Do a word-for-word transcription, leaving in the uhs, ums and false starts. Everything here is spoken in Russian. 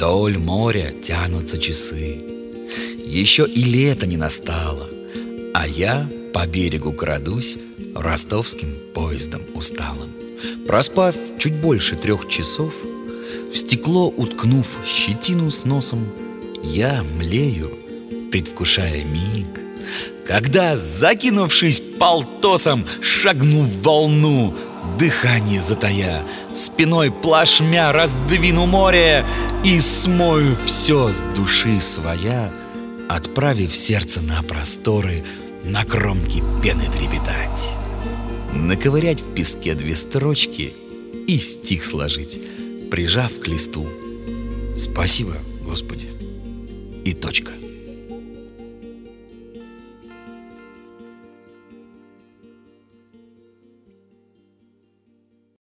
Вдоль моря тянутся часы. Еще и лето не настало, а я по берегу крадусь ростовским поездом усталым. Проспав чуть больше трех часов, в стекло уткнув щетину с носом, я млею, предвкушая миг, когда, закинувшись полтосом, шагну в волну, дыхание затая, спиной плашмя раздвину море и смою все с души своя, отправив сердце на просторы, на кромке пены трепетать, наковырять в песке две строчки и стих сложить, прижав к листу. Спасибо, Господи, и точка.